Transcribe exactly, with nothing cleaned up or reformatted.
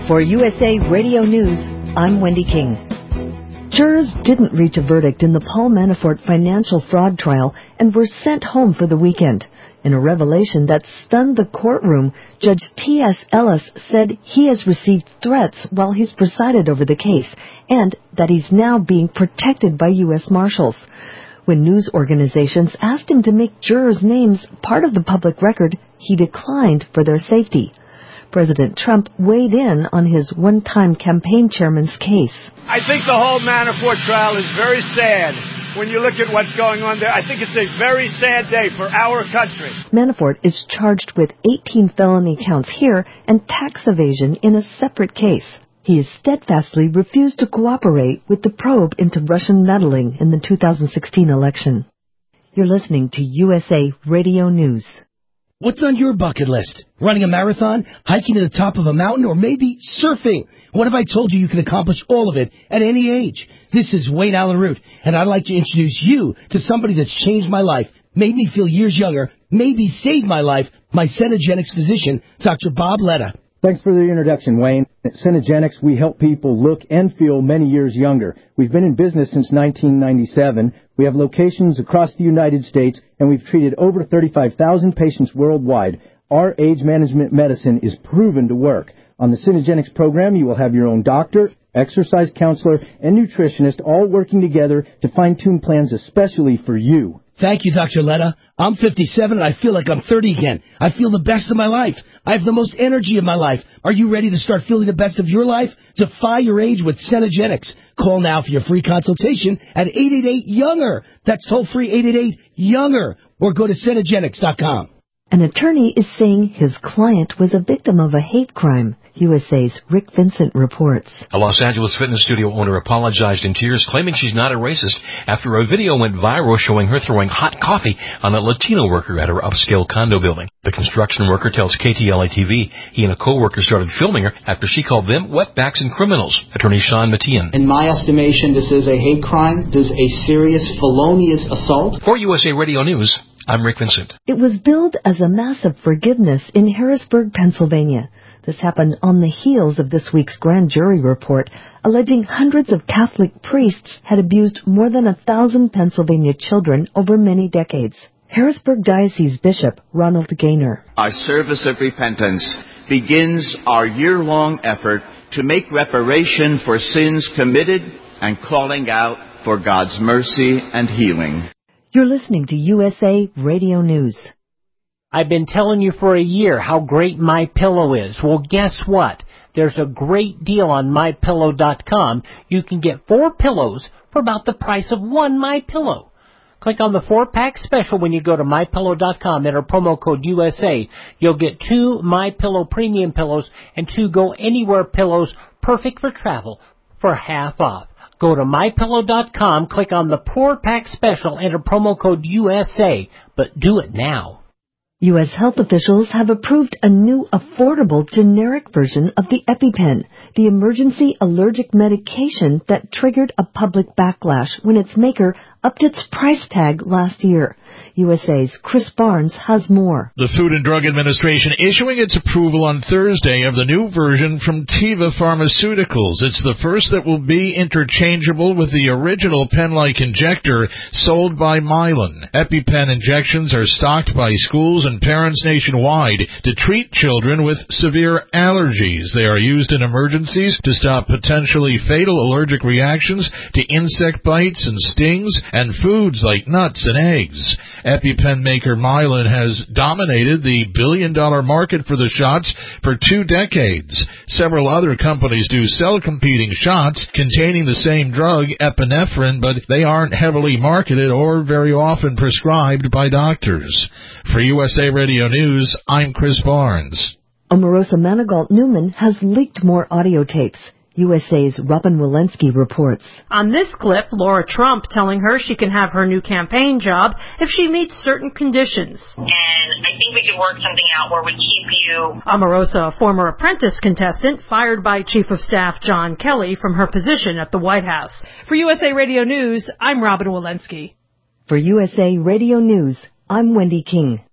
For U S A Radio News, I'm Wendy King. Jurors didn't reach a verdict in the Paul Manafort financial fraud trial and were sent home for the weekend. In a revelation that stunned the courtroom, Judge T S Ellis said he has received threats while he's presided over the case and that he's now being protected by U S Marshals. When news organizations asked him to make jurors' names part of the public record, he declined for their safety. President Trump weighed in on his one-time campaign chairman's case. I think the whole Manafort trial is very sad. When you look at what's going on there, I think it's a very sad day for our country. Manafort is charged with eighteen felony counts here and tax evasion in a separate case. He has steadfastly refused to cooperate with the probe into Russian meddling in the two thousand sixteen election. You're listening to U S A Radio News. What's on your bucket list? Running a marathon, hiking to the top of a mountain, or maybe surfing? What if I told you you can accomplish all of it at any age? This is Wayne Allen Root, and I'd like to introduce you to somebody that's changed my life, made me feel years younger, maybe saved my life, my Cenegenics physician, Doctor Bob Letta. Thanks for the introduction, Wayne. At Cenegenics, we help people look and feel many years younger. We've been in business since nineteen ninety-seven. We have locations across the United States, and we've treated over thirty-five thousand patients worldwide. Our age management medicine is proven to work. On the Cenegenics program, you will have your own doctor, exercise counselor, and nutritionist all working together to fine-tune plans especially for you. Thank you, Doctor Letta. I'm fifty-seven and I feel like I'm thirty again. I feel the best of my life. I have the most energy of my life. Are you ready to start feeling the best of your life? Defy your age with Cenegenics. Call now for your free consultation at eight eight eight, younger. That's toll-free eight eight eight, younger. Or go to Cenegenics dot com. An attorney is saying his client was a victim of a hate crime. U S A's Rick Vincent reports. A Los Angeles fitness studio owner apologized in tears, claiming she's not a racist after a video went viral showing her throwing hot coffee on a Latino worker at her upscale condo building. The construction worker tells K T L A T V he and a co-worker started filming her after she called them wetbacks and criminals. Attorney Sean Matian. In my estimation, this is a hate crime. This is a serious felonious assault. For U S A Radio News, I'm Rick Vincent. It was billed as a massive forgiveness in Harrisburg, Pennsylvania. This happened on the heels of this week's grand jury report, alleging hundreds of Catholic priests had abused more than a thousand Pennsylvania children over many decades. Harrisburg Diocese Bishop Ronald Gaynor. Our service of repentance begins our year-long effort to make reparation for sins committed and calling out for God's mercy and healing. You're listening to U S A Radio News. I've been telling you for a year how great MyPillow is. Well, guess what? There's a great deal on My Pillow dot com. You can get four pillows for about the price of one MyPillow. Click on the four-pack special when you go to My Pillow dot com. Enter promo code U S A. You'll get two MyPillow premium pillows and two Go Anywhere pillows, perfect for travel, for half off. Go to My Pillow dot com, click on the four-pack special, enter promo code U S A, but do it now. U S health officials have approved a new affordable generic version of the EpiPen, the emergency allergic medication that triggered a public backlash when its maker upped its price tag last year. U S A's Chris Barnes has more. The Food and Drug Administration issuing its approval on Thursday of the new version from Teva Pharmaceuticals. It's the first that will be interchangeable with the original pen-like injector sold by Mylan. EpiPen injections are stocked by schools and parents nationwide to treat children with severe allergies. They are used in emergencies to stop potentially fatal allergic reactions to insect bites and stings and foods like nuts and eggs. EpiPen maker Mylan has dominated the billion-dollar market for the shots for two decades. Several other companies do sell competing shots containing the same drug, epinephrine, but they aren't heavily marketed or very often prescribed by doctors. For U S A Radio News, I'm Chris Barnes. Omarosa Manigault Newman has leaked more audio tapes. U S A's Robin Walensky reports. On this clip, Laura Trump telling her she can have her new campaign job if she meets certain conditions. And I think we could work something out where we keep you. Omarosa, a former apprentice contestant, fired by Chief of Staff John Kelly from her position at the White House. For U S A Radio News, I'm Robin Walensky. For U S A Radio News, I'm Wendy King.